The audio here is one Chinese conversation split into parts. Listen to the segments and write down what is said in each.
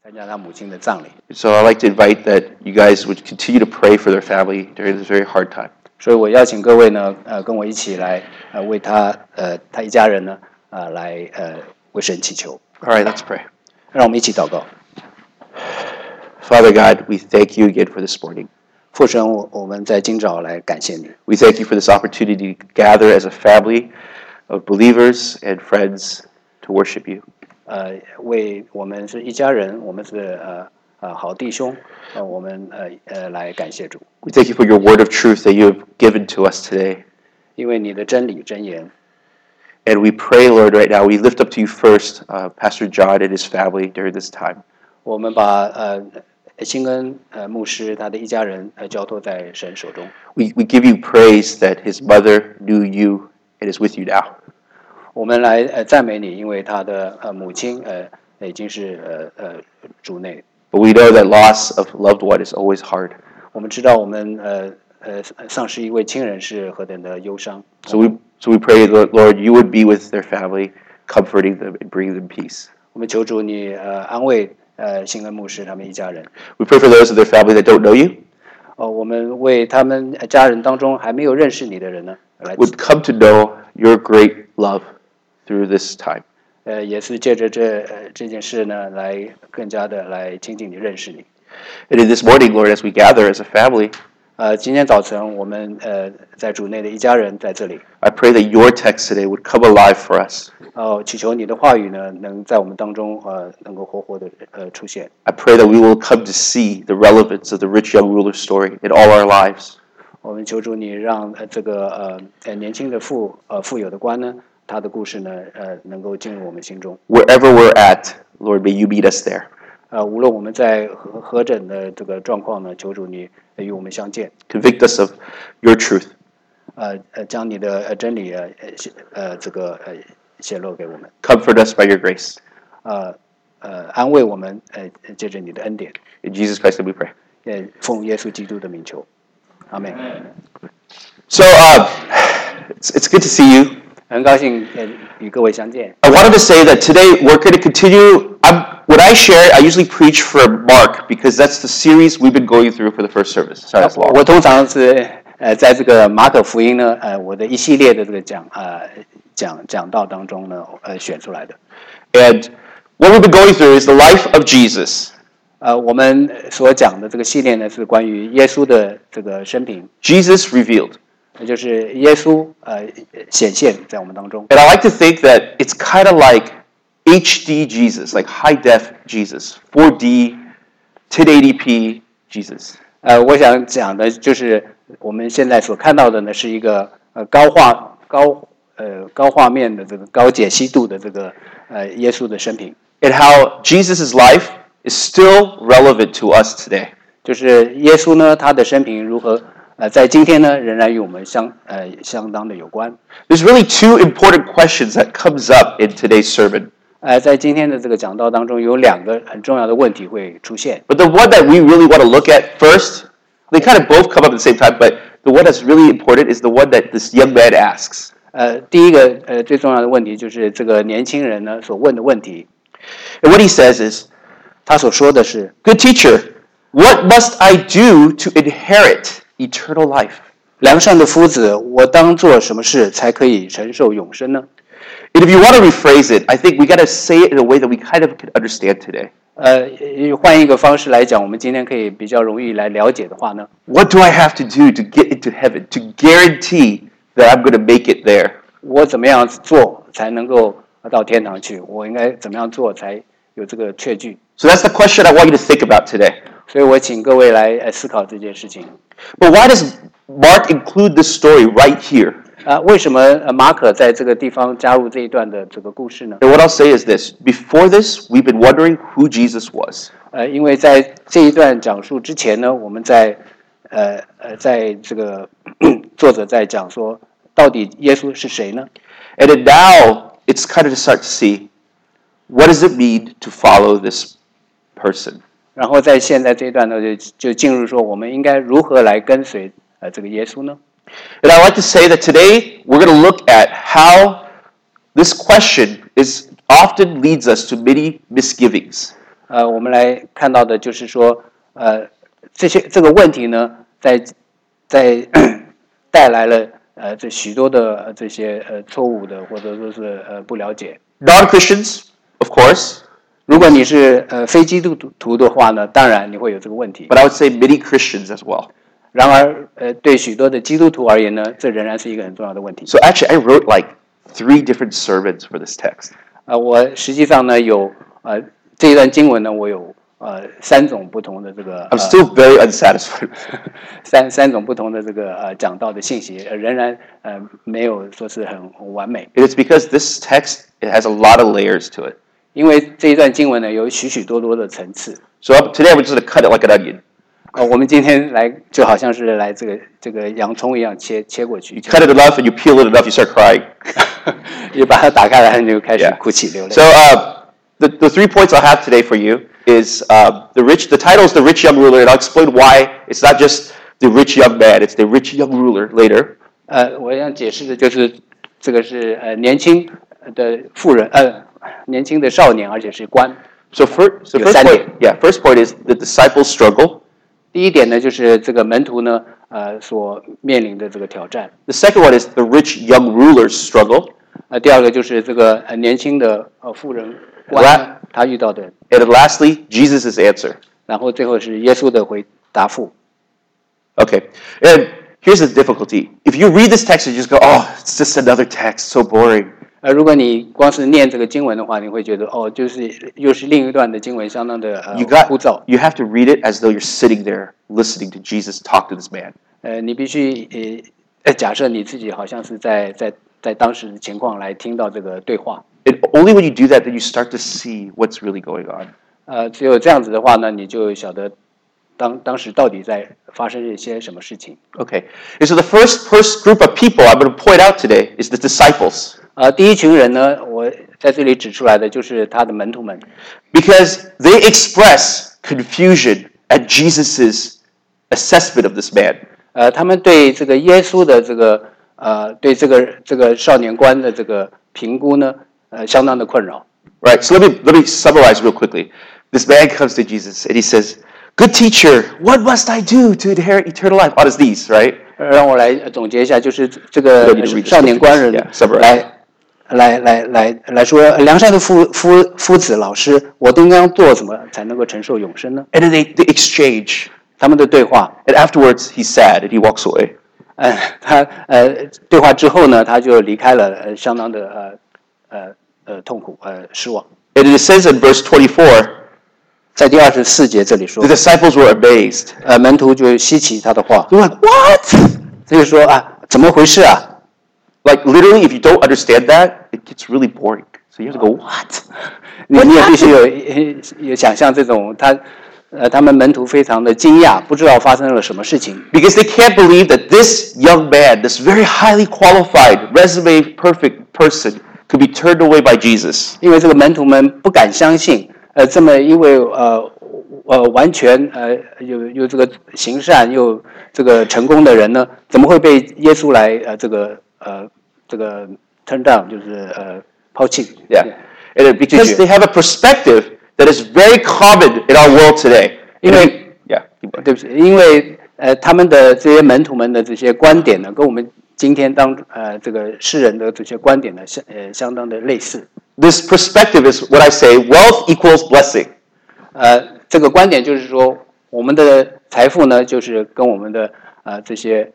参加他母亲的葬礼。 So I'd like to invite that you guys would continue to pray for their family during this very hard time. 所以我邀请各位呢，跟我一起来为他一家人呢，来为神祈求。 All right, let's pray. 让我们一起祷告。 Father God, we thank you again for this morning. 父神，我们在今早来感谢你。 We thank you for this opportunity to gather as a family of believers and friends to worship you. 为我们是一家人，我们是好弟兄，我们来感谢主。 We thank you for your word of truth that you have given to us today. 因为你的真理真言。 And we pray, Lord, right now, we lift up to you first Pastor John and his family during this time. 我们把新恩牧师他的一家人交托在神手中。 We give you praise that his mother knew you and is with you now. 我们来赞美你，因为他的母亲已经是主内。 But we know that loss of loved one is always hard. 我们知道我们丧失一位亲人是何等的忧伤。 So we pray, Lord, you would be with their family, comforting them and bringing them peace. 我们求主你安慰新恩牧师他们一家人。 We pray for those of their family that don't know you. 我们为他们家人当中还没有认识你的人呢， would come to know your great love through this time. 也是借着这件事呢，来更加的来亲近你，认识你。 And in this morning, Lord, as we gather as a family, 今天早晨我们在主内的一家人在这里。 I pray that your text today would come alive for us. 祈求你的话语呢，能在我们当中能够活活的出现。 I pray that we will come to see the relevance of the rich young ruler story in all our lives. 我们求主你让这个年轻的富有的官呢，他的故事呢，能够进入我们心中。 Wherever we're at, Lord, may you meet us there. 无论我们在何等的这个状况呢，求主你与我们相见。 Convict us of your truth. 将你的真理这个显露给我们。 Comfort us by your grace. 安慰我们借着你的恩典。 In Jesus Christ, we pray. 奉耶稣基督的名求。阿们。 So, it's good to see you. 很高兴与各位相见。 I wanted to say that today we're going to continue. When I share, I usually preach for Mark because that's the series we've been going through for the first service. Sorry, that's long. 我通常是在这个马可福音呢，我的一系列的这个讲道当中呢，选出来的。 And what we've been going through is the life of Jesus. 我们所讲的这个系列呢，是关于耶稣的这个生平。 Jesus revealed. 那就是耶稣显现在我们当中。 And I like to think that it's kind of like HD Jesus, like high def Jesus, 4D, 1080p Jesus. 我想讲的就是我们现在所看到的呢，是一个高画面的这个高解析度的这个耶稣的生平。 And how Jesus' life is still relevant to us today. 就是耶稣呢，他的生平如何在今天呢，仍然与我们相当的有关。 There's really two important questions that comes up in today's sermon. 在今天的这个讲道当中，有两个很重要的问题会出现。 But the one that we really want to look at first, they kind of both come up at the same time, but the one that's really important is the one that this young man asks. 第一个最重要的问题就是这个年轻人呢所问的问题。 And what he says is, 他所说的是 "Good teacher, what must I do to inherit eternal life?" 良善的夫子，我当做什么事才可以承受永生呢？ And if you want to rephrase it, I think we got to say it in a way that we kind of can understand today. 换一个方式来讲，我们今天可以比较容易来了解的话呢 What do I have to do to get into heaven, to guarantee that I'm going to make it there? 我怎么样做才能够到天堂去？我应该怎么样做才有这个确据？ So that's the question I want you to think about today. 所以我请各位来思考这件事情。 But why does Mark include this story right here? 为什么马可在这个地方加入这一段的这个故事呢？ And what I'll say is this. Before this, we've been wondering who Jesus was. 因为在这一段讲述之前呢，我们在这个作者在讲说，到底耶稣是谁呢？ And then now, it's kind of to start to see, what does it mean to follow this person? 然后在现在这一段呢，就进入说，我们应该如何来跟随这个耶稣呢？ And I like to say that today we're going to look at how this question often leads us to many misgivings. 我们来看到的就是说，这个问题呢，在带来了这许多的这些错误的或者说是不了解。 Non-Christians, of course. 如果你是非基督徒的话呢，当然你会有这个问题。 But I would say many Christians as well. 然而对许多的基督徒而言呢，这仍然是一个很重要的问题。 So actually, I wrote like 3 different sermons for this text. 我实际上呢有这一段经文呢，我有3种不同的这个 I'm still very unsatisfied. 三种不同的这个讲道的信息，仍然没有说是很完美。 And it's because this text, it has a lot of layers to it. 因为这一段经文呢有许许多多的层次。 So today we're just going to cut it like an onion. 我们今天来就好像是来这个洋葱一样切过去。 You cut it enough and you peel it enough, you start crying. 你把它打开来，你就开始哭泣流泪。 So the 3 points I'll have today for you is the title is The Rich Young Ruler, and I'll explain why it's not just the rich young man, it's the rich young ruler later. 我想解释的就是这个是年轻的富人，年轻的少年，而且是官。 So first point is the disciples struggle. 第一点呢，就是这个门徒呢，所面临的这个挑战。 The second one is the rich young ruler's struggle. 第二个就是这个年轻的富人官呢他遇到的。 And then lastly, Jesus' answer. 然后最后是耶稣的答复。 Okay, and here's the difficulty. If you read this text and you just go, oh, it's just another text, so boring. 如果你光是念这个经文的话，你会觉得就是又是另一段的经文，相当的枯燥。 You have to read it as though you're sitting there listening to Jesus talk to this man. 你必须假设你自己好像是在当时的情况来听到这个对话。 And only when you do that, then you start to see what's really going on. 只有这样子的话呢，你就晓得当时到底在发生一些什么事情。 Okay, and so the first group of people I'm going to point out today is the disciples. 第一群人呢，我在这里指出来的就是他的门徒们， Because they express confusion at Jesus' assessment of this man. 他们对这个耶稣的对这个少年官的这个评估呢，相当的困扰。 Right, so let me summarize real quickly. This man comes to Jesus and he says, "Good teacher, what must I do to inherit eternal life?" On his knees, right? 让我来总结一下，就是这个少年官人来说，良善的夫子老师，我都应该做什么才能够承受永生呢？ And then they exchange. 他们的对话， And afterwards, he's sad and he walks away. 他对话之后呢，他就离开了，相当的痛苦失望。 And it says in verse 24, 在第24节这里说 the，disciples were amazed. 门徒就稀奇他的话， They're like, "What?" 他就说怎么回事啊？ Like literally, if you don't understand that, it gets really boring. So you have to go, "What?" 你也必须有想象这种他们门徒非常的惊讶，不知道发生了什么事情。 Because they can't believe that this young man, this very highly qualified, resume perfect person, could be turned away by Jesus. 因为这个门徒们不敢相信，这么一位完全有这个行善又这个成功的人呢，怎么会被耶稣来这个 turn down， 就是抛弃？ Yeah, and because they have a perspective that is very common in our world today. 因为 Yeah, 对不起，因为他们的这些门徒们的这些观点呢，跟我们今天这个世人的这些观点呢，相当的类似。 this perspective is what I say: wealth equals blessing. 这个观点就是说，我们的财富呢，就是跟我们的这些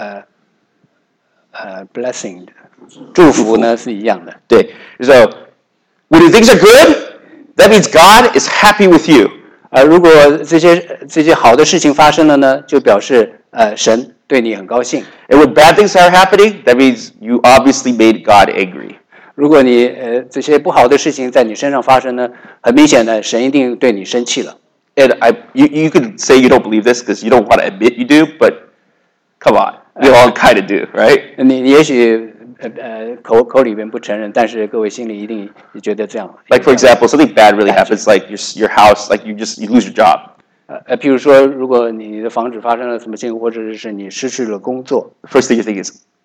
blessing 祝福呢是一样的。 So when things are good, that means God is happy with you. 如果这些好的事情发生了呢，就表示神对你很高兴。 And when bad things are happening, that means you obviously made God angry. 如果你这些不好的事情在你身上发生呢，很明显的，神一定对你生气了。 And you could say you don't believe this because you don't want to admit you do, but come on, we all kind of do, right? 你也许口里边不承认，但是各位心里一定觉得这样。 Like for example, something bad really happens, like your house, like you lose your job. 譬如说，如果你的房子发生了什么事情，或者是你失去了工作， The first thing you think is,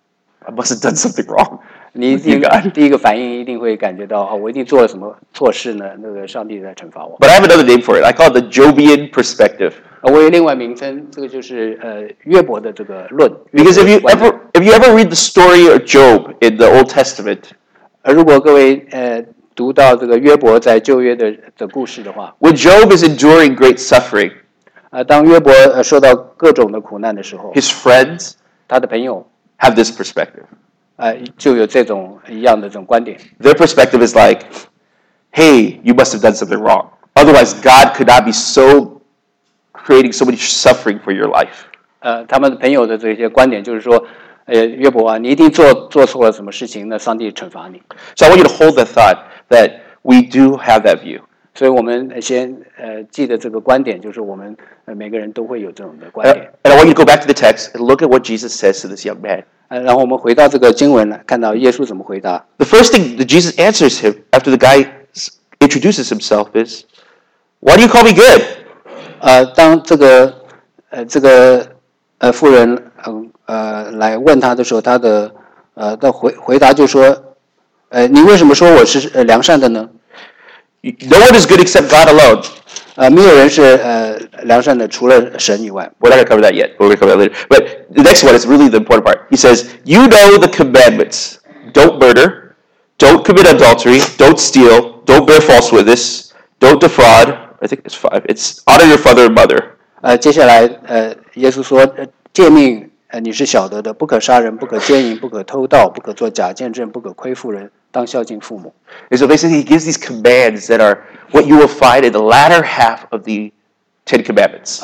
I must have done something wrong. 你一 with you, 定 God. 第一个反应一定会感觉到，哦，我一定做了什么错事呢？那个上帝在惩罚我。 But I have another name for it. I call it the Jobian perspective. 我有另外名称，这个就是约伯的这个论。 Because if you 观点 ever read the story of Job in the Old Testament, 如果各位读到这个约伯在旧约的故事的话， when Job is enduring great suffering, 当约伯受到各种的苦难的时候， his friends 他的朋友 have this perspective. 就有这种一样的这种观点。 Their perspective is like, hey, you must have done something wrong. Otherwise, God could not be so creating so much suffering for your life. 他们朋友的这些观点就是说，约伯啊，你一定做错了什么事情，那上帝惩罚你。 So I want you to hold that thought that we do have that view. 所以我们先记得这个观点，就是我们每个人都会有这种的观点。 And I want you to go back to the text and look at what Jesus says to this young man. 然后我们回到这个经文来，看到耶稣怎么回答。 The first thing that Jesus answers him after the guy introduces himself is, "Why do you call me good?" 当这个妇人来问他的时候，他的回答就说，你为什么说我是良善的呢？ No one is good except God alone. 没有人是良善的，除了神以外。 We're not going to cover that yet. We're going to cover that later. But the next one is really the important part. He says, "You know the commandments: don't murder, don't commit adultery, don't steal, don't bear false witness, don't defraud." I think it's 5. It's honor your father and mother. 接下来耶稣说，诫命你是晓得的，不可杀人，不可奸淫，不可偷盗，不可作假见证，不可亏负人，当孝敬父母。 And so basically, he gives these commands that are what you will find in the latter half of the Ten Commandments.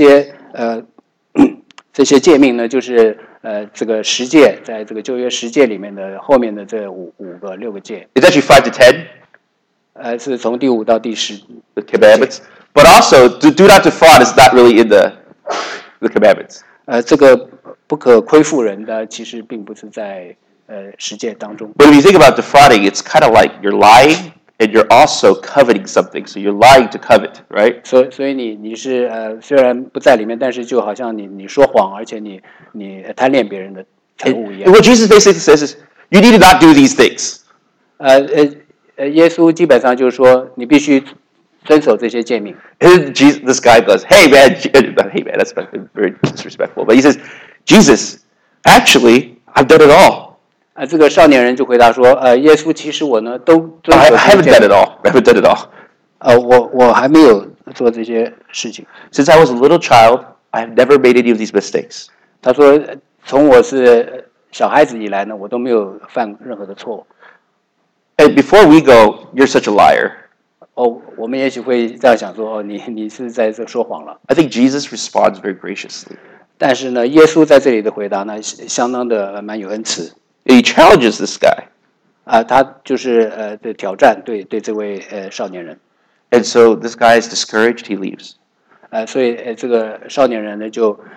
这些诫命呢，就是这个十诫，在这个旧约十诫里面的后面的这6个诫， It's actually 5 to 10, 是从第5到第10。 the commandments. But also, do not defraud is not really in the commandments. 这个不可亏负人的，其实并不是在十诫当中。 But if you think about defrauding, it's kind of like you're lying and you're also coveting something. So you're lying to covet, right? 所以你是虽然不在里面，但是就好像你说谎，而且你贪恋别人的财物一 And 样。 what Jesus basically says is, you need to not do these things. 耶稣基本上就是说，你必须遵守这些诫命。 And this guy goes, hey man, that's very disrespectful. But he says, Jesus, actually, I've done it all. 这个少年人就回答说，耶稣，其实我呢都遵 I 守这 haven't 些 done 诫 it all. I haven't done it all. 命。我还没有做这些事情。 Since I was a little child, I have never made any of these mistakes. 他说，从我是小孩子以来呢，我都没有犯任何的错误。 And before we go, you're such a liar. 我们也许会这样想说，你是在这说谎了。 I think Jesus responds very graciously. 但是呢，耶稣在这里的回答呢，相当的蛮有恩慈。 He challenges this guy. 他就是的挑战对这位少年人。 And so this guy is discouraged. He leaves. 所以这个少年人呢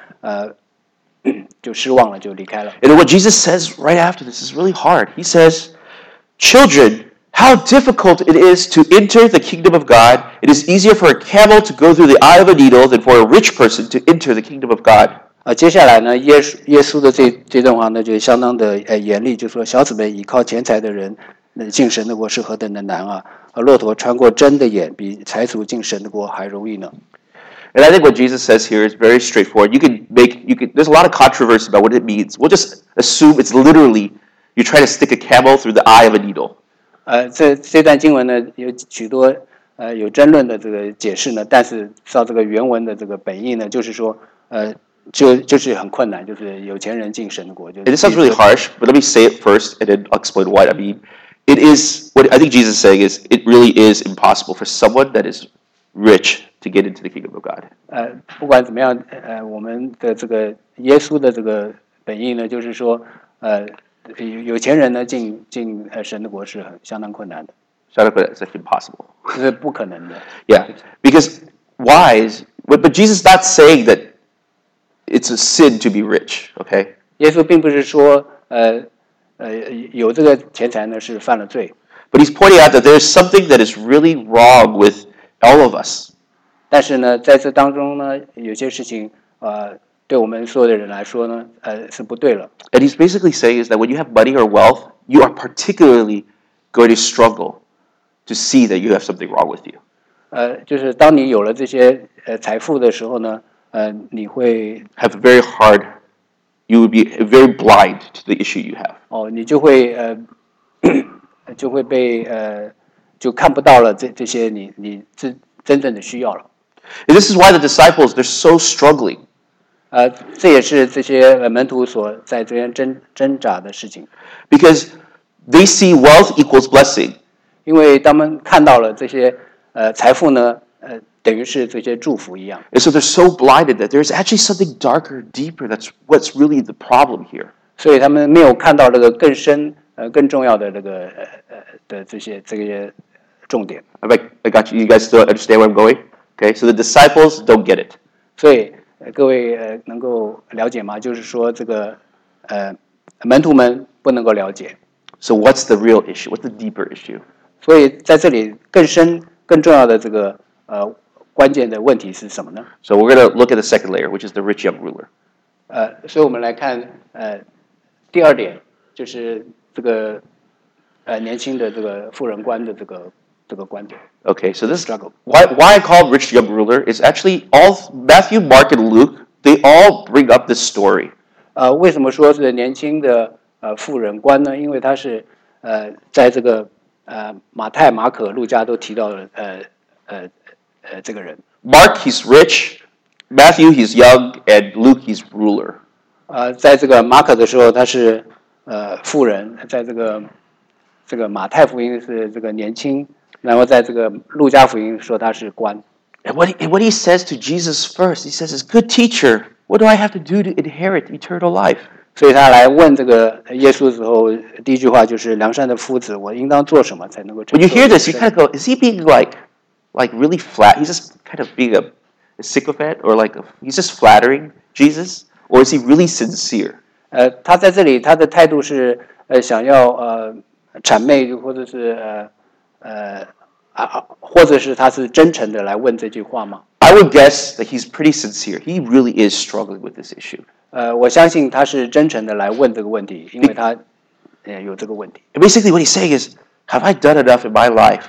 就失望了，就离开了。 And what Jesus says right after this is really hard. He says, "Children, how difficult it is to enter the kingdom of God. It is easier for a camel to go through the eye of a needle than for a rich person to enter the kingdom of God." 接下来呢，耶稣的这段话呢，就相当的严厉，就说小子们，倚靠钱财的人，进神的国是何等的难啊！骆驼穿过针的眼，比财主进神的国还容易呢。 And I think what Jesus says here is very straightforward. There's a lot of controversy about what it means. We'll just assume it's literally you're trying to stick a camel through the eye of a needle. 这段经文呢，有许多有争论的这个解释呢，但是照这个原文的这个本意呢，就是说就是很困难，就是有钱人进神的国。 And it sounds really harsh, but let me say it first, and then I'll explain what I mean. It is what I think Jesus is saying is it really is impossible for someone that is rich to get into the kingdom of God. 不管怎么样，我们的这个耶稣的这个本意呢，就是说，有钱人呢进神的国是相当困难的， It's like impossible. 这是不可能的。 Yeah, because but Jesus is not saying that it's a sin to be rich, okay? 耶稣并不是说，有这个钱财呢是犯了罪， But he's pointing out that there's something that is really wrong with all of us. 但是呢，在这当中呢，有些事情， 对我们所有的人来说呢，是不对了。 And he's basically saying is that when you have money or wealth, you are particularly going to struggle to see that you have something wrong with you. 就是当你有了这些财富的时候呢，你会 Have very hard, you would be very blind to the issue you have. 你就会就会被就看不到了这些你真正的需要了。 And this is why the disciples, they're so struggling. 这也是这些门徒所在这边挣扎的事情。 Because they see wealth equals blessing. 因为他们看到了这些财富呢，等于是这些祝福一样。 And so they're so blinded that there's actually something darker, deeper. That's what's really the problem here. 所以他们没有看到这个更深、更重要的这个的这些重点。 I got you. You guys still understand where I'm going? Okay, so the disciples don't get it. 所以各位能够了解吗？就是说这个门徒们不能够了解。 So what's the real issue? What's the deeper issue? 所以在这里更深、更重要的这个关键的问题是什么呢？ So we're going to look at the second layer, which is the rich young ruler. 所以我们来看第二点，就是这个年轻的这个富人观的这个观点。 Okay, so this Struggle. why I call rich young ruler is actually all Matthew, Mark, and Luke. They all bring up this story. 为什么说是年轻的富人观呢？因为他是在这个马太、马可、路加都提到了这个人。 Mark, he's rich. Matthew, he's young, and Luke, he's ruler. 在这个马可的时候他是富人，在这个马太福音是这个年轻，然后在这个路加福音说他是官。 And what he says to Jesus first, he says, "Good teacher, what do I have to do to inherit eternal life?" 所以他来问这个耶稣的时候，第一句话就是良善的夫子，我应当做什么才能够承 When you 受 hear this, you 永 kind 生 of go, "Is he being like really flat? He's just kind of being a sycophant, or he's just flattering Jesus, or is he really sincere?" 他在这里他的态度是想要谄媚，或者是或者是他是真诚的来问这句话吗？ I would guess that he's pretty sincere. He really is struggling with this issue. 我相信他是真诚的来问这个问题，因为他有这个问题。 And basically, what he's saying is, "Have I done enough in my life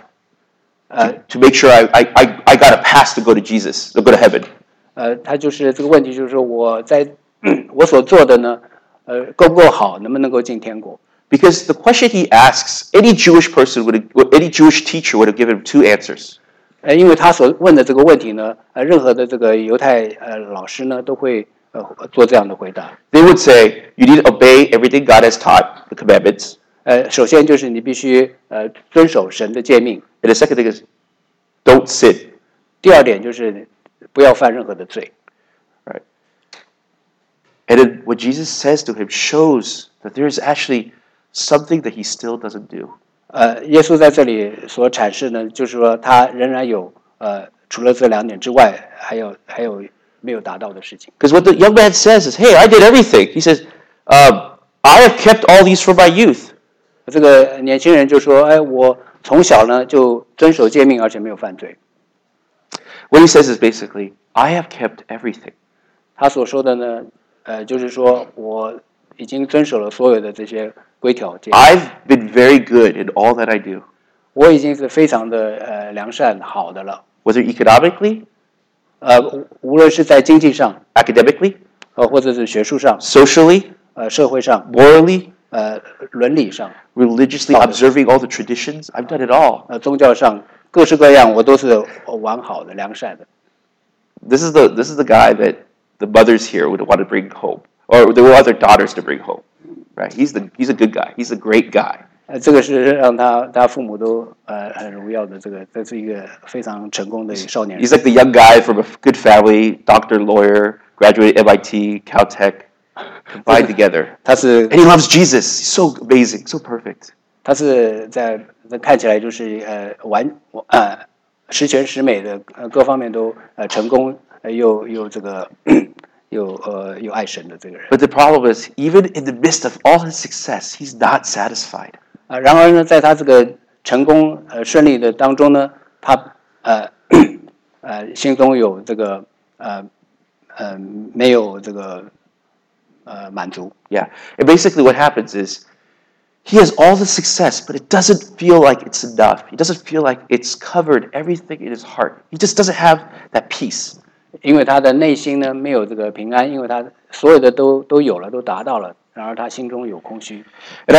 to make sure I got a pass to go to Jesus, to go to heaven?" 他就是这个问题，就是说我在我所做的呢，够不够好，能不能够进天国？ Because the question he asks, any Jewish teacher would have given him two answers. 因为他所问的这个问题呢，任何的这个犹太老师呢都会做这样的回答。 They would say, you need to obey everything God has taught, the commandments. 首先就是你必须遵守神的诫命。 And the second thing is, don't sin. 第二点就是不要犯任何的罪。 Right? And then what Jesus says to him shows that there is actually something that he still doesn't do. 耶稣在这里所阐释呢，就是说他仍然有除了这两点之外，还有没有达到的事情。 Because what the young man says is, hey, I did everything. He says, I have kept all these from my youth. 这个年轻人就说：“我从小呢就遵守诫命，而且没有犯罪。” What he says is basically, I have kept everything. 他所说的呢，就是说我已经遵守了所有的这些规条诫命。 I've been very good in all that I do. 我已经是非常的良善好的了。 Whether economically, 无论是在经济上， academically, 或者是学术上， socially, 社会上， morally, 伦理上， religiously observing all the traditions. I've done it all. 宗教上，各式各样，我都是完好的、良善的。 This is the guy that the mothers here would want to bring home, or they want their daughters to bring home, right? He's a good guy. He's a great guy. 这个是让他父母都很荣耀的，这是一个非常成功的少年人。 He's like the young guy from a good family, doctor, lawyer, graduated MIT, Caltech, combined together. 他是 And he loves Jesus. He's so amazing, so perfect. 他是在看起来就是十全十美的，各方面都成功，又这个又爱神的这个人。 But the problem is, even in the midst of all his success, he's not satisfied. 然而呢，在他这个成功顺利的当中呢，他心中有这个没有这个满足。 Yeah. And basically what happens is he has all the success, but it doesn't feel like it's enough. He doesn't feel like it's covered everything in his heart. He just doesn't have that peace. 因为他的内心呢没有这个平安，因为他所有的都有了，都达到了，然而他心中有空虚。 And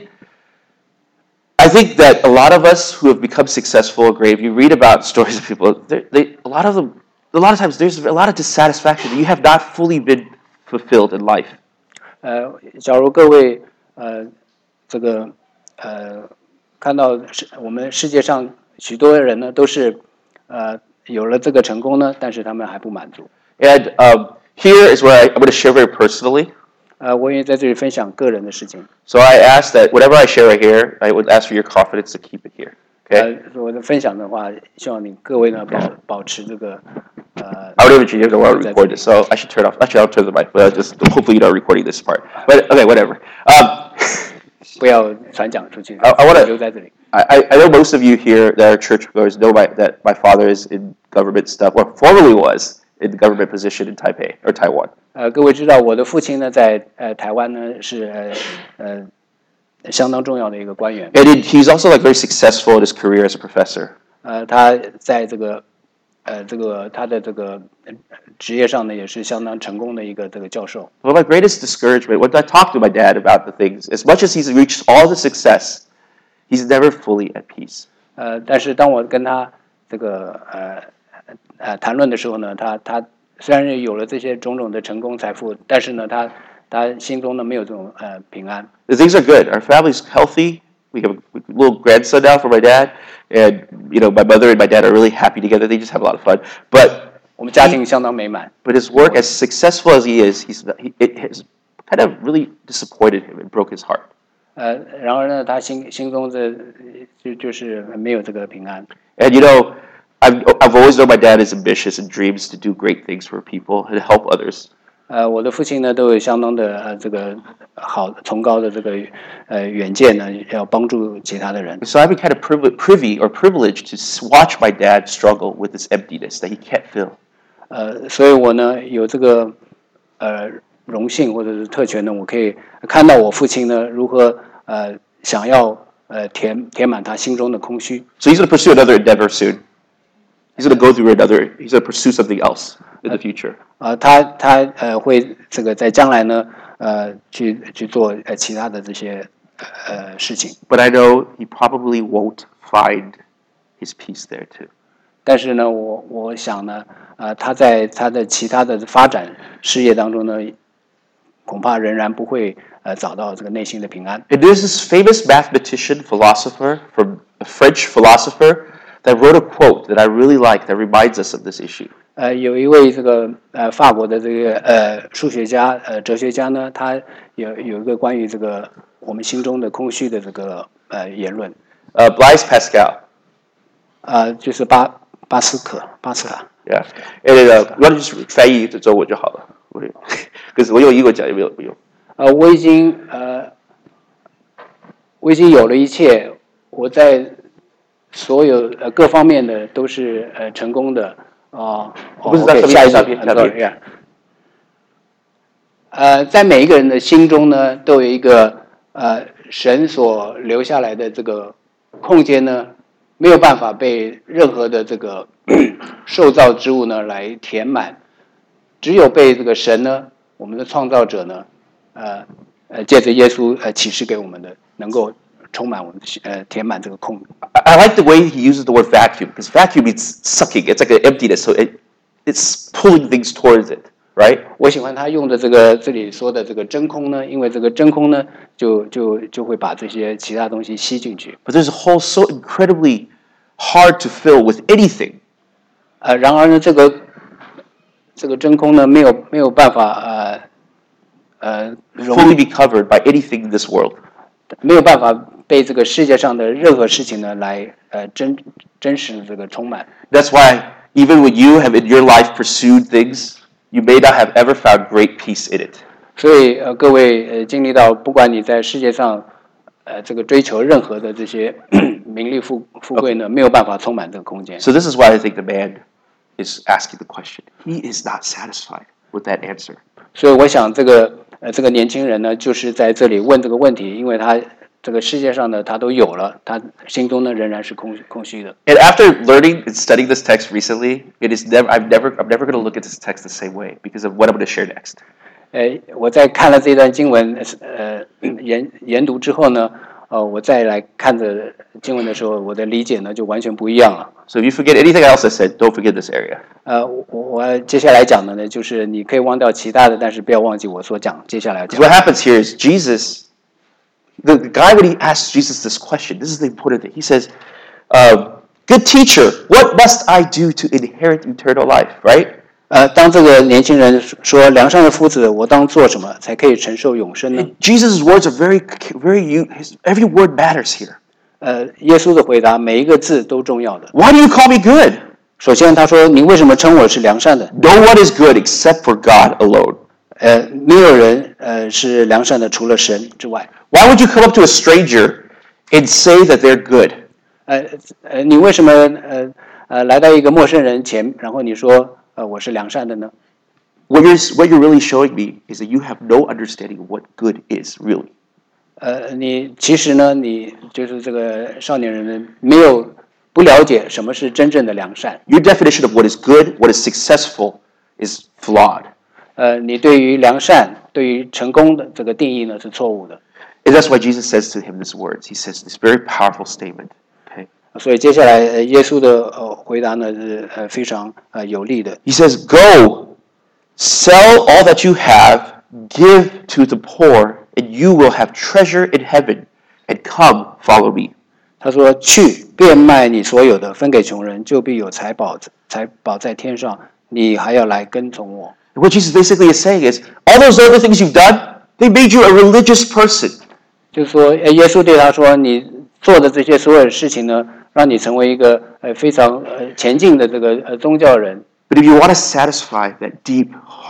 I think that a lot of us who have become successful or great, if you read about stories of people, a lot of times there's a lot of dissatisfaction that you have not fully been fulfilled in life. 假如各位这个看到我们世界上许多人呢都是有了这个成功呢，但是他们还不满足。 And here is where I'm going to share very personally. 我愿意在这里分享个人的事情。 So I ask that whatever I share right here, I would ask for your confidence to keep it here. Okay? 我的分享的话，希望你各位呢保持这个 I would even change it to want to record this, so I should turn off. Actually, I'll turn the mic, but just hopefully you're not recording this part. But okay, whatever. 不要传讲出去。 I wanna- 留在这里。 I know most of you here that are churchgoers know that my father is in government stuff, or formerly was in the government position in Taipei or Taiwan. 各位知道我的父亲呢，在台湾呢是相当重要的一个官员。 And he's also like very successful in his career as a professor. 他在这个他的这个职业上呢，也是相当成功的一个这个教授。 But my greatest discouragement, when I talk to my dad about the things, as much as he's reached all the success, he's never fully at peace. 但是当我跟他这个谈论的时候呢，他虽然有了这些种种的成功财富，但是呢，他心中呢没有这种平安。 The things are good. Our family's healthy. We have a little grandson now for my dad, and my mother and my dad are really happy together. They just have a lot of fun. But 我们家庭相当美满。 But his work, as successful as he is, it has kind of really disappointed him and broke his heart. 然而呢，他心中就是没有这个平安。 And I've always known my dad is ambitious and dreams to do great things for people and help others. 我的父亲呢，都有相当的这个崇高的这个远见呢，要帮助其他的人。 So I've been kind of privileged to watch my dad struggle with this emptiness that he can't fill. 所以我呢有这个荣幸或者是特权呢，我可以看到我父亲呢如何想要填满他心中的空虚。 So he's going to pursue another endeavor soon. He's going to go through another. He's going to pursue something else in the future. 他会这个在将来呢去做其他的这些事情。 But I know he probably won't find his peace there too. 但是呢，我想呢，他在他的其他的发展事业当中呢，恐怕仍然不会找到这个内心的平安。 And there's this famous mathematician, philosopher, a French philosopher, that wrote a quote that I really like that reminds us of this issue. 有一位这个法国的这个数学家哲学家呢，他有一个关于这个我们心中的空虚的这个言论。 Blaise Pascal. 就是巴斯卡。 Yeah. And 我就翻译成中文就好了。可是我用英文讲也没有用。 我已经有了一切，我在所有各方面的都是成功的。 不是在下面。 在每一个人的心中呢，都有一个神所留下来的这个空间呢，没有办法被任何的这个受造之物呢来填满，只有被这个神呢，我们的创造者呢，借着耶稣启示给我们的，能够充满我们填满这个空。 I like the way he uses the word vacuum, because vacuum means sucking. It's like an emptiness, so it's pulling things towards it, right? 我喜欢他用的这里说的这个真空呢，因为这个真空呢，就会把这些其他东西吸进去。 But there's a hole so incredibly hard to fill with anything. 然而呢，这个真空呢，没有办法 fully be covered by anything in this world. 没有办法被这个世界上的任何事情呢来真实的这个充满。 That's why even when you have in your life pursued things, you may not have ever found great peace in it. 所以各位经历到，不管你在世界上这个追求任何的这些名利富贵呢，没有办法充满这个空间。 So this is why I think the man is asking the question. He is not satisfied. with that answer. 所以我想这个年轻人呢，就是在这里问这个问题，因为他这个世界上呢，他都有了，他心中呢仍然是空虚的。 And after learning and studying this text recently, I'm never going to look at this text the same way because of what I'm going to share next. 我在看了这段经文研读之后呢，我再来看着经文的时候，我的理解呢就完全不一样了。 So if you forget anything else I said, don't forget this area. 我接下来讲的呢，就是你可以忘掉其他的，但是不要忘记我所讲接下来讲。 What happens here is Jesus, the guy when he asks Jesus this question, this is the important thing. He says, "Good teacher, what must I do to inherit eternal life?" Right? 当这个年轻人说良善的夫子，我当做什么才可以承受永生呢？ Jesus' words are every word matters here. 耶稣的回答每一个字都重要的。 Why do you call me good? 首先他说：“你为什么称我是良善的？ No one is good except for God alone. 没有人是良善的，除了神之外。 Why would you come up to a stranger and say that they're good? 你为什么来到一个陌生人前，然后你说我是良善的呢？ What you're really showing me is that you have no understanding of what good is really. 你其实呢，你就是这个少年人呢，不了解什么是真正的良善。 Your definition of what is good, what is successful, is flawed. 你对于良善、对于成功的这个定义呢是错误的。 And that's why Jesus says to him these words. He says this very powerful statement. Okay? 所以接下来耶稣的回答呢是非常有力的。 He says, "Go, sell all that you have, give to the poor, and you will have treasure in heaven, and come follow me." 他说：“去变卖你所有的，分给穷人，就必有财宝在天上。你还要来跟从我。” And what Jesus basically is saying is, all those other things you've done, they made you a religious person. 就是说，耶稣对他说：“你做的这些所有的事情呢，让你成为一个非常前进的这个宗教人。 But if you want to satisfy that deep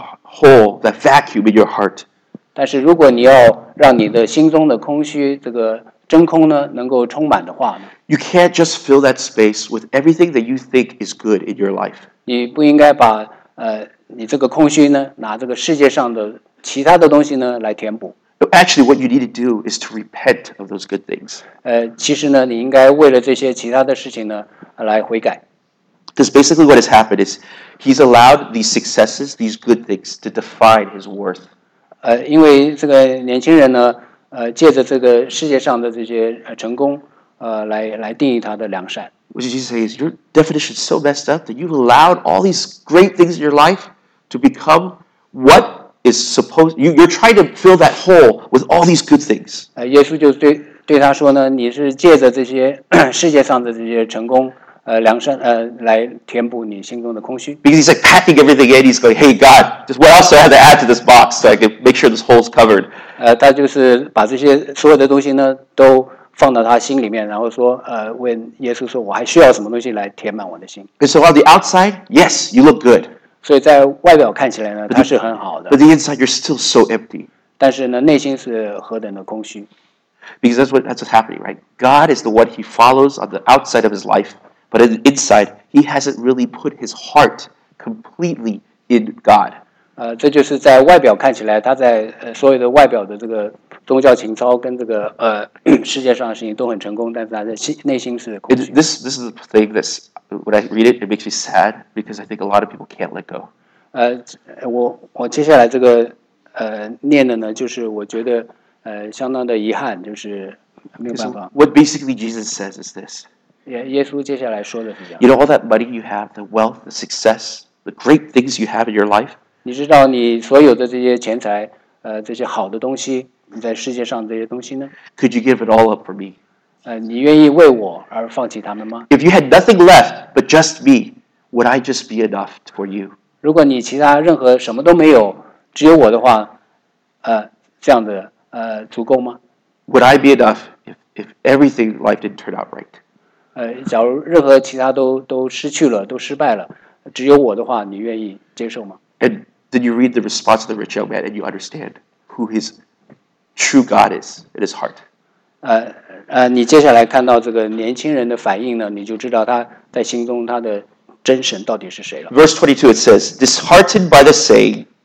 hole, that vacuum in your heart, 但是如果你要让你的心中的空虚这个真空呢能够充满的话呢， you can't just fill that space with everything that you think is good in your life. 你不应该把你这个空虚呢拿这个世界上的其他的东西呢来填补。 No, actually, what you need to do is to repent of those good things. 其实呢，你应该为了这些其他的事情呢来悔改。 Because basically what has happened is he's allowed these successes, these good things, to define his worth. 因为这个年轻人呢，借着这个世界上的这些成功，来定义他的良善。 What Jesus says is your definition is so messed up that you've allowed all these great things in your life to become what is supposed. You're trying to fill that hole with all these good things. 耶稣就对他说呢，你是借着这些世界上的这些成功，良善，来填补你心中的空虚。 Because he's like packing everything in. He's going, "Hey God, just what else do I have to add to this box so I can make sure this hole's covered?" 他就是把这些所有的东西呢都放到他心里面，然后说，问耶稣说，我还需要什么东西来填满我的心？ And so on the outside, yes, you look good. 所以在外表看起来呢，他是很好的 But，the inside, you're still so empty. 但是呢，内心是何等的空虚。 Because that's what's happening, right? God is the one he follows on the outside of his life, but on the inside, he hasn't really put his heart completely in God. 这就是在外表看起来，他在所有的外表的这个宗教情操跟这个世界上的事情都很成功，但是他的内心是空虚。 This is the thing that's when I read it, it makes me sad because I think a lot of people can't let go. 我接下来这个念的呢，就是我觉得相当的遗憾，就是没有办法。 What basically Jesus says is this. 耶稣接下来说的是这样。 You know all that money you have, the wealth, the success, the great things you have in your life? 你知道你所有的这些钱财，这些好的东西，你在世界上这些东西呢？ Could you give it all up for me? 你愿意为我而放弃他们吗？ If you had nothing left but just me, would I just be enough for you? 如果你其他任何什么都没有，只有我的话，这样的足够吗？ Would I be enough if everything in life didn't turn out right? 假如任何其他都失去了，都失败了，只有我的话，你愿意接受吗？ And then you read the response of the rich young man and you understand who his true God is in his heart. 你接下来看到这个年轻人的反应呢，你就知道他在心中他的真神到底是谁了。 Verse 22 it says, "Disheartened by the saying,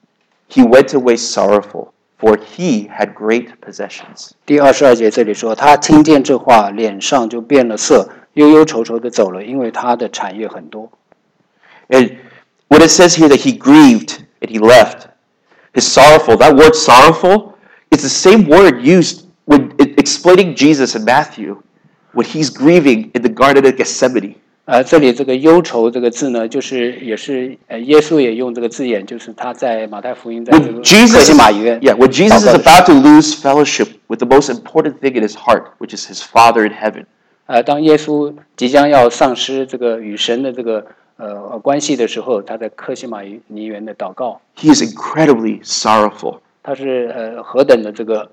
He went away sorrowful, for he had great possessions. 第22节这里说，他听见这话，脸上就变了色，忧忧愁愁的走了，因为他的产业很多。 And when it says here that he grieved and he left, his sorrowful, that word sorrowful is the same word used when explaining Jesus in Matthew when he's grieving in the Garden of Gethsemane. 这里这个忧愁这个字呢，也是耶稣也用这个字眼，就是他在马太福音在这个 When Jesus, 客西马园 when Jesus is about to lose fellowship with the most important thing in his heart, which is his Father in heaven. 当耶稣即将要丧失这个与神的这个关系的时候，他在客西马尼园的祷告， He is incredibly sorrowful. 他是何等的这个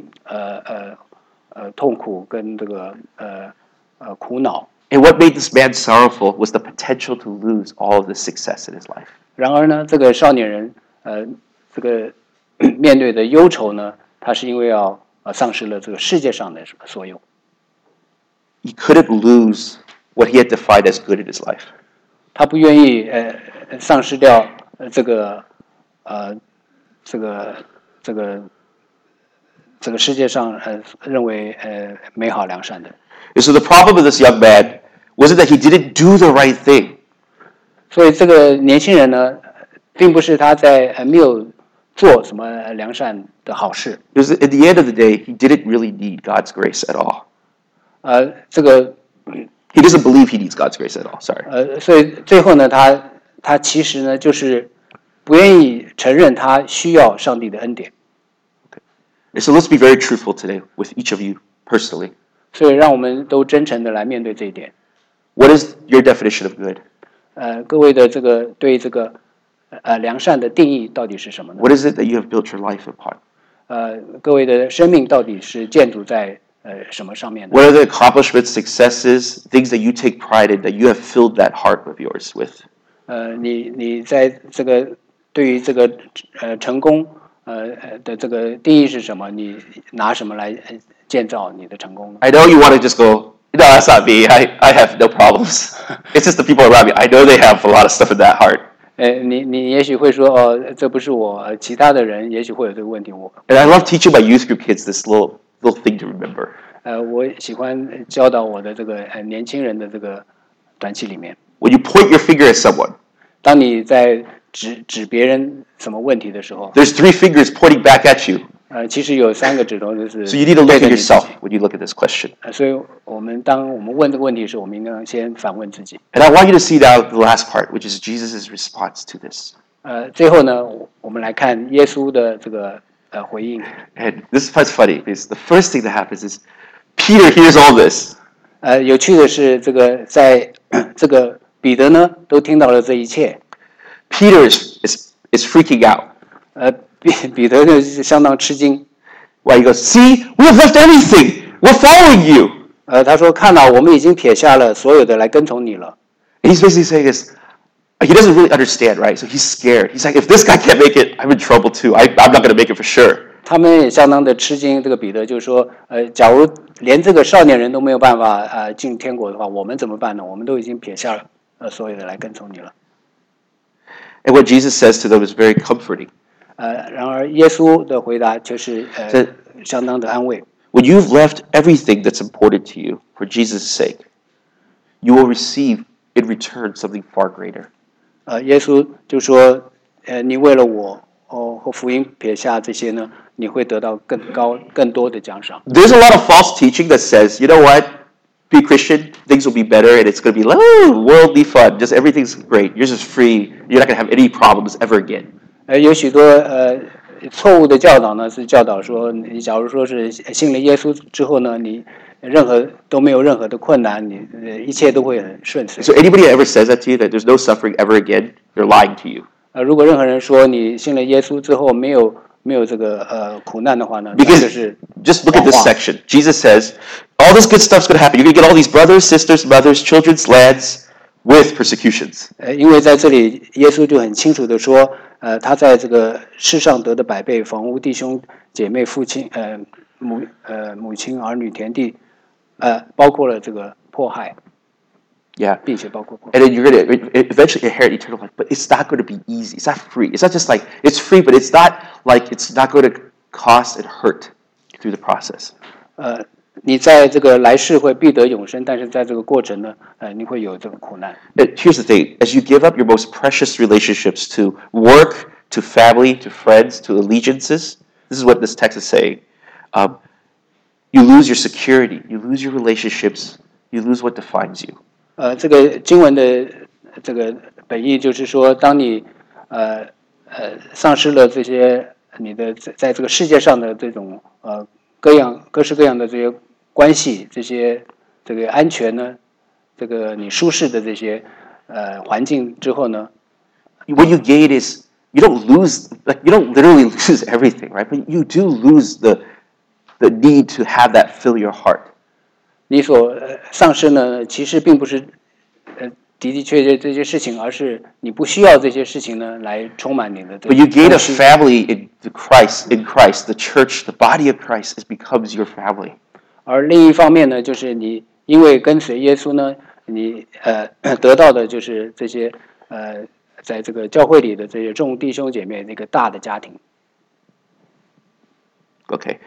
痛苦跟这个苦恼。 And what made this man sorrowful was the potential to lose all of the success in his life. 然而呢，这个少年人这个面对的忧愁呢，他是因为要丧失了这个世界上的所有。 He couldn't lose what he had defined as good in his life. 他不愿意丧失掉这个世界上认为美好良善的。 And so the problem with this young man wasn't that he didn't do the right thing. 所以这个年轻人呢，并不是他在没有做什么良善的好事。 Because at the end of the day, he didn't really need God's grace at all. 这个 He doesn't believe he needs God's grace at all. Sorry. 所以最后呢，他其实呢，就是不愿意承认他需要上帝的恩典。 And so let's be very truthful today with each of you personally. 所以让我们都真诚的来面对这一点。 What is your definition of good? 各位的这个对这个良善的定义到底是什么呢？ What is it that you have built your life upon? 各位的生命到底是建筑在什么上面的？ What are the accomplishments, successes, things that you take pride in that you have filled that heart of yours with? 你在这个对于这个成功的这个定义是什么？你拿什么来建造你的成功呢？ I know you want to just go, no, that's not me. I have no problems. It's just the people around me. I know they have a lot of stuff in that heart. 你也许会说这不是我，其他的人也许会有这个问题。 And I love teaching my youth group kids this little thing to remember. 我喜欢教导我的这个年轻人的这个短期里面， When you point your finger at someone, 当你在指别人什么问题的时候， there's 3 fingers pointing back at you. 其实有3个指头就是 So you need to look 对 at 着你自己 yourself when you look at this question. 所以当我们问这个问题的时候，我们应该先反问自己。 And I want you to see now the last part, which is Jesus' response to this. 最后呢，我们来看耶稣的这个回应。 And this part's funny because the first thing that happens is Peter hears all this. 有趣的是，在这个彼得呢，都听到了这一切。 Peter is freaking out. 彼得就是相当吃惊。 Why he goes, see, we have left everything. We're following you. 他说：“看到我们已经撇下了所有的来跟从你了。” And he's basically saying this. He doesn't really understand, right? So he's scared. He's like, if this guy can't make it, I'm in trouble too. I'm not going to make it for sure. 他们也相当的吃惊。这个彼得就说：“假如连这个少年人都没有办法进天国的话，我们怎么办呢？我们都已经撇下了所有的来跟从你了。” And what Jesus says to them is very comforting. 然而耶稣的回答却是相当的安慰。 When you've left everything that's important to you for Jesus' sake, you will receive in return something far greater. 耶稣就说：“你为了我和福音撇下这些呢，你会得到更多的奖赏。” There's a lot of false teaching that says, you know what? Be a Christian, things will be better, and it's going to be like, worldly fun. Just everything's great. You're just free. You're not going to have any problems ever again. 有许多错误的教导呢，是教导说，你假如说是信了耶稣之后呢，你都没有任何的困难，你一切都会很顺遂。 So anybody that ever says that to you, that there's no suffering ever again, they're lying to you. 如果任何人说你信了耶稣之后没有这个苦难的话呢，那就 Because 是 just look at this section. Jesus says, all this good stuff's going to happen. You're going to get all these brothers, sisters, mothers, children's lands with persecutions. 因为在这里耶稣就很清楚的说，他在这个世上得的百倍，房屋、弟兄、姐妹、父亲、母亲、儿女、田地，包括了这个迫害。 Yeah. 并且包括过。 And then you're going to eventually inherit eternal life. But it's not going to be easy. It's not free. It's not just like, it's free, but it's not like it's not going to cost and hurt through the process. 你在这个来世会必得永生，但是在这个过程呢，你会有这个苦难。 Here's the thing. As you give up your most precious relationships to work, to family, to friends, to allegiances, this is what this text is saying. You lose your security. You lose your relationships. You lose what defines you. 这个经文的这个本意就是说，当你丧失了这些你的在这个世界上的这种各式各样的这些关系，这个安全呢，这个你舒适的这些环境之后呢 What you gain is you don't lose, like you don't literally lose everything, right? But you do lose the need to have that fill your heart. 你所丧失呢，其实并不是的确这些事情，而是你不需要这些事情呢来充满你的。 But you gain a family in Christ, the church, the body of Christ, it becomes your family. 而另一方面呢，就是你因为跟随耶稣呢，你得到的就是这些在这个教会里的这些众弟兄姐妹那个大的家庭。 Okay.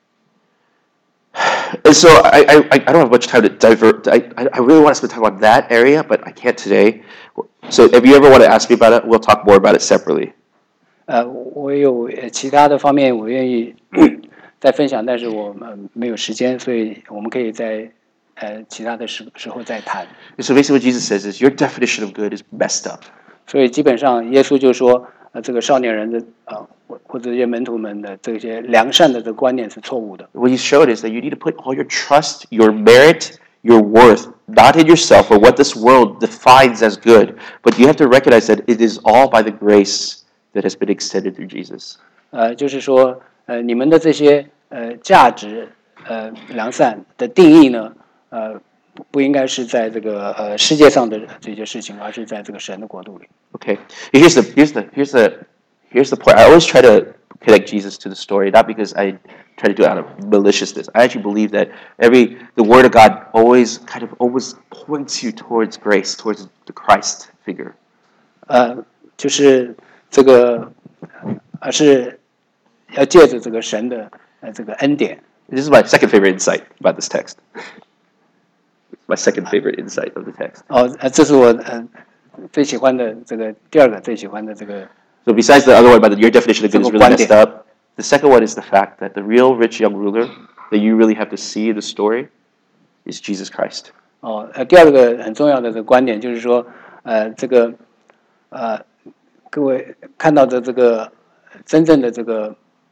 And so I don't have much time to divert. I really want to spend time on that area, but I can't today. So if you ever want to ask me about it, we'll talk more about it separately. 我有其他的方面我愿意再分享，但是我们没有时间，所以我们可以在其他的时候再谈。 So basically what Jesus says is your definition of good is messed up. 所以基本上耶稣就说，这个少年人的或者这些门徒们的这些良善的这个观念是错误的。 What he showed is that you need to put all your trust, your merit, your worth, not in yourself or what this world defines as good, but you have to recognize that it is all by the grace that has been extended through Jesus. 就是说，你们的这些价值良善的定义呢，不应该是在这个世界上的这些事情，而是在这个神的国度里。 Okay. Here's the point. I always try to connect Jesus to the story, not because I try to do it out of maliciousness. I actually believe that the Word of God always points you towards grace, towards the Christ figure. 就是这个是要借着这个神的这个恩典。 This is my second favorite insight about this text. My second favorite insight of the text. 这是我最喜欢的这个第二个最喜欢的这个。 So besides the other one about your definition of good is really messed up, the second one is the fact that the real rich young ruler that you really have to see in the story is Jesus Christ. 第二个很重要的这个观点就是说，这个各位看到的这个真正的这个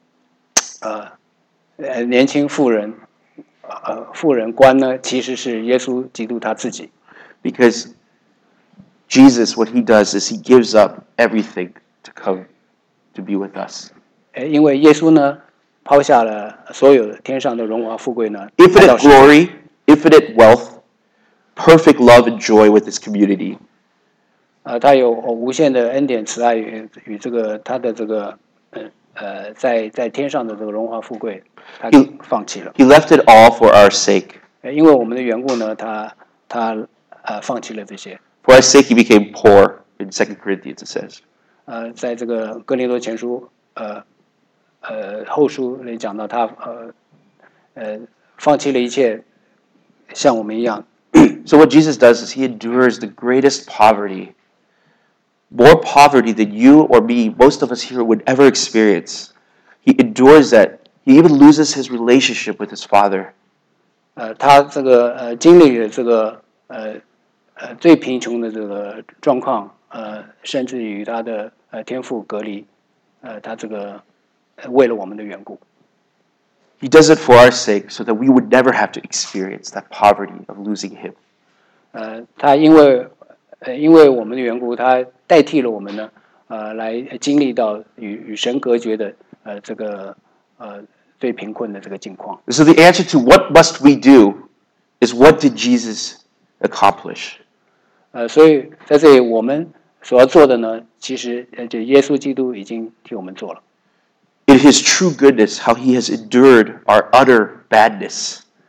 年轻妇人官呢，其实是耶稣基督他自己。 Because Jesus, what he does is he gives up everything to come to be with us. 因为耶稣呢，抛下了所有天上的荣华富贵呢 Infinite glory, infinite wealth, perfect love and joy with his community. 他有无限的恩典慈爱与这个他的这个在天上的这个荣华富贵，他放弃了。 He left it all for our sake. 因为我们的缘故呢，他放弃了这些。 For our sake, he became poor. In 2 Corinthians, it says. 在这个哥林多前书后书里讲到他放弃了一切，像我们一样。 So what Jesus does is he endures the greatest poverty, more poverty than you or me, most of us here would ever experience. He endures that. He even loses his relationship with his Father. 他这个经历了这个最贫穷的这个状况，甚至与他的天父隔离，他这个为了我们的缘故。 He does it for our sake, so that we would never have to experience that poverty of losing him. 他因为我们的缘故，他代替了我们呢，来经历到与神隔绝的这个最贫困的这个境况。 So the answer to what must we do is what did Jesus accomplish? 所以在这里我们所要做的呢，其实就耶稣基督已经替我们做了。 In his true goodness, how he has endured our utter badness.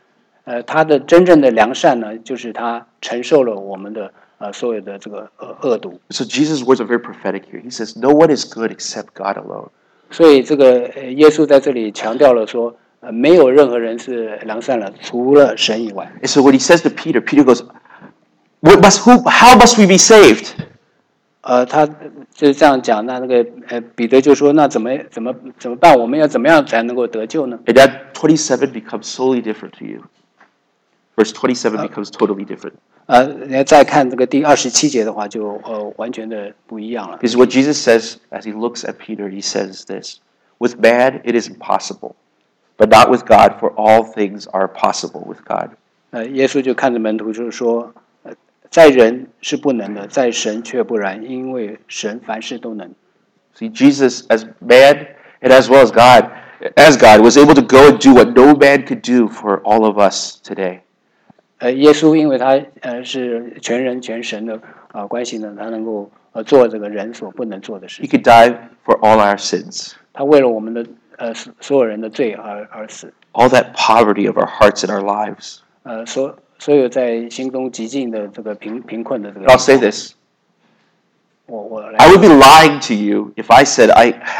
他的真正的良善呢，就是他承受了我们的所有的这个恶毒。 So Jesus' words are very prophetic here. He says, "No one is good except God alone." 所以这个耶稣在这里强调了说，没有任何人是良善了，除了神以外。 And so when he says to Peter, Peter goes, "How must we be saved?" 他就是这样讲，那个彼得就说，那怎么办？我们要怎么样才能够得救呢？ And that 27 becomes solely different to you. Verse 27 becomes totally different. 你要再看这个第27节的话，就完全的不一样了。 Because what Jesus says as he looks at Peter, he says this: "With man it is impossible, but not with God, for all things are possible with God." 耶稣就看着门徒就是说，在人是不能的，在神却不然，因为神凡事都能。 See, Jesus, as man and as well as God, was able to go and do what no man could do for all of us today. 耶稣因为他是全人全神的关系呢，他能够做这个人所不能做的事 He 情。 could die for all our sins, 他为了我们的所有人的罪而死。 all that poverty of our hearts and our lives. 所有在心中极尽的这个贫困的这个。 But I'll say this: 我来 I would be lying to you if I said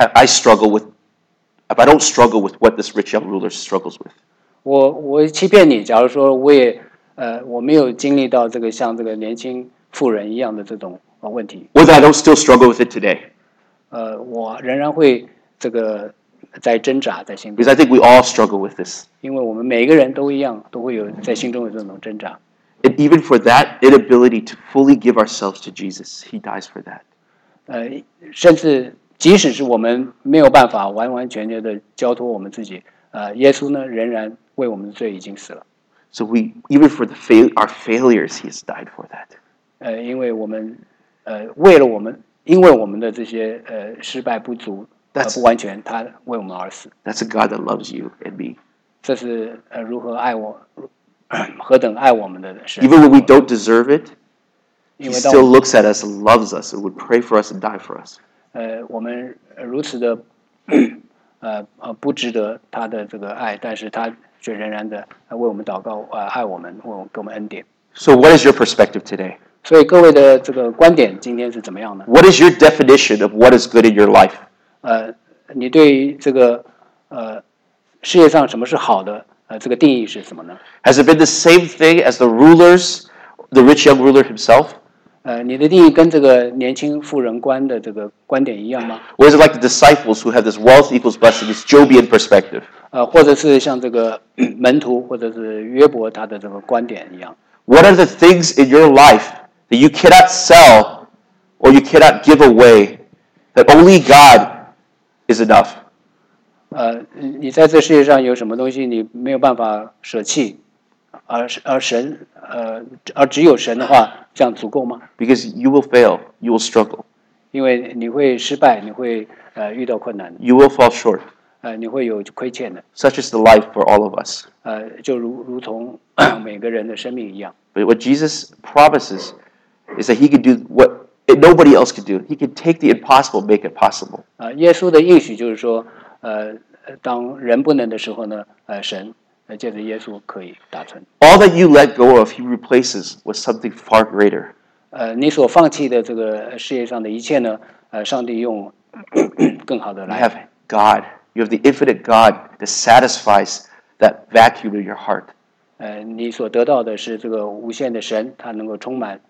if I don't struggle with what this rich young ruler struggles with. 我欺骗你，假如说我没有经历到这个像这个年轻妇人一样的这种问题， Or that I don't still struggle with it today. 我仍然会这个在挣扎在心中， Because I think we all struggle with this. 因为我们每个人都一样，都会有在心中有这种挣扎。 And even for that inability to fully give ourselves to Jesus, he dies for that. 甚至即使是我们没有办法完完全全的交托我们自己，耶稣呢仍然为我们的罪已经死了。 So even for our failures, he has died for that. 因为我们为了我们，因为我们的这些失败不足、不完全，他为我们而死。 That's a God that loves you and me. 这是如何爱我，何等爱我们的神。 Even when we don't deserve it, he 因为当 still looks at us and loves us and would pray for us and die for us. 我们如此的不值得他的这个爱，但是他却仍然的为我们祷告，爱我们，给我们恩典。 So what is your perspective today? 所以各位的这个观点今天是怎么样呢？ What is your definition of what is good in your life? 你对于这个世界上什么是好的，这个定义是什么呢？ Has it been the same thing as the rulers, the rich young ruler himself? 你的定义跟这个年轻妇人观的这个观点一样吗？ Or is it like the disciples who have this wealth equals blessing, this Jobian perspective? 或者是像这个门徒或者是约伯他的这个观点一样？ What are the things in your life that you cannot sell or you cannot give away that only God is enough? 你在这世界上有什么东西你没有办法舍弃，而神而只有神的话，这样足够吗？ Because you will fail, you will struggle, 因为你会失败，你会遇到困难， you will fall short. 你会有亏欠的， Such is the life for all of us. 就如同每个人的生命一样。 But what Jesus promises is that he can do what nobody else can do. He can take the impossible, make it possible. 耶稣的应许就是说，当人不能的时候呢，神借着耶稣可以达成。 All that you let go of, he replaces with something far greater. 你所放弃的这个世界上的一切呢，上帝用更好的 You have 来。 God. You have the infinite God that satisfies that vacuum in your heart. 你所得到的是这个无限的神，他能够充满，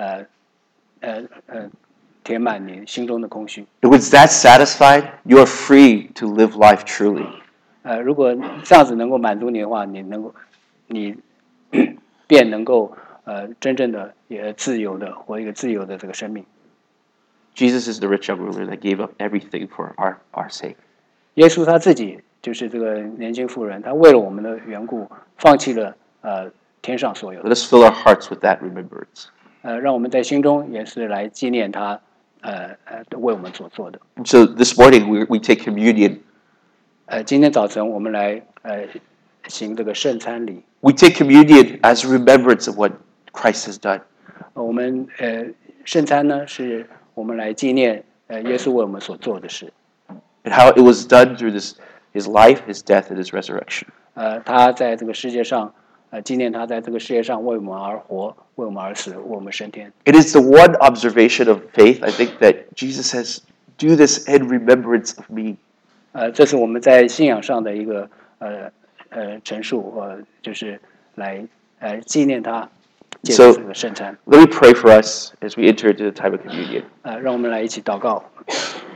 填满你心中的空虚。 And when that's satisfied, you are free to live life truly. 如果这样子能够满足你的话，你便能够真正的也自由的活一个自由的这个生命。 Jesus is the rich young ruler that gave up everything for our sake. 耶稣他自己就是这个年轻妇人，他为了我们的缘故，放弃了天上所有 Let 的。 us fill our hearts with that remembrance. 让我们在心中也是来纪念他为我们所做的。 So this morning we take communion. 今天早晨我们来行这个圣餐礼。 We take communion as a remembrance of what Christ has done. 我们圣餐呢，是我们来纪念耶稣为我们所做的事。 And how it was done through his life, his death, and his resurrection. 他在这个世界上纪念他在这个世界上为我们而活，为我们而死，为我们升天。 It is the one observation of faith, I think, that Jesus says, "Do this in remembrance of me." 这是我们在信仰上的一个陈述，就是来纪念他，借着这个圣餐。 Let me pray for us as we enter into the time of communion. 让我们来一起祷告。